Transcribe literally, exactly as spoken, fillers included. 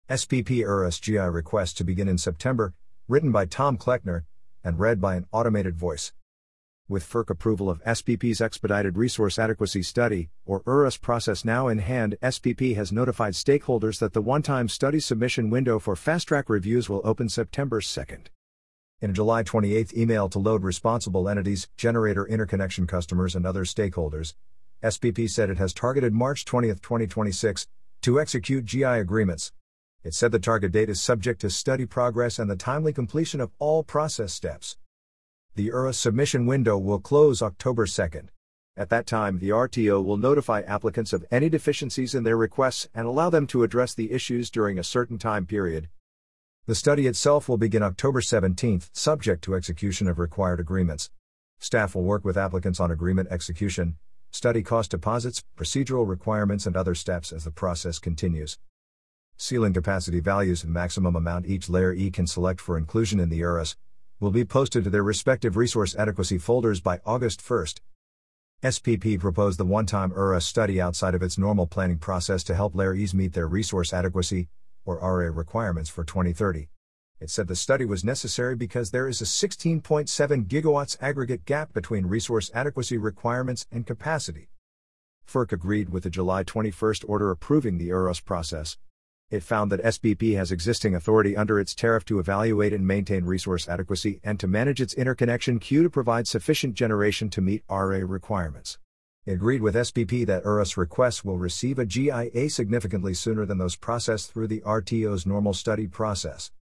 S P P U R S G I request to begin in September, written by Tom Kleckner, and read by an automated voice. With F E R C approval of S P P's Expedited Resource Adequacy Study, or U R S process now in hand, S P P has notified stakeholders that the one-time study submission window for fast-track reviews will open September second. In a July twenty-eighth email to load responsible entities, generator interconnection customers and other stakeholders, S P P said it has targeted March twentieth, twenty twenty-six, to execute G I agreements. It said the target date is subject to study progress and the timely completion of all process steps. The U R S submission window will close October second. At that time, the R T O will notify applicants of any deficiencies in their requests and allow them to address the issues during a certain time period. The study itself will begin October seventeenth, subject to execution of required agreements. Staff will work with applicants on agreement execution, study cost deposits, procedural requirements, and other steps as the process continues. Ceiling capacity values and maximum amount each Layer E can select for inclusion in the U R S will be posted to their respective resource adequacy folders by August first. S P P proposed the one-time U R S study outside of its normal planning process to help Layer Es meet their resource adequacy, or R A requirements for twenty thirty. It said the study was necessary because there is a sixteen point seven gigawatts aggregate gap between resource adequacy requirements and capacity. F E R C agreed with the July twenty-first order approving the U R S process. It found that S P P has existing authority under its tariff to evaluate and maintain resource adequacy and to manage its interconnection queue to provide sufficient generation to meet R A requirements. It agreed with S P P that U R S requests will receive a G I A significantly sooner than those processed through the R T O's normal study process.